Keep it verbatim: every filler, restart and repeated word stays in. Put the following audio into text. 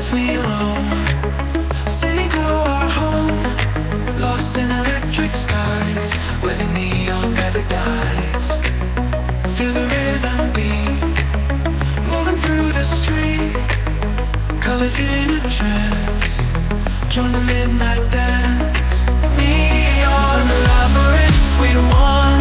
we roam. City glow our home, lost in electric skies, where the neon never dies. Feel the rhythm beat, moving through the street. Colors in a trance, join the midnight dance. Neon labyrinth, we one.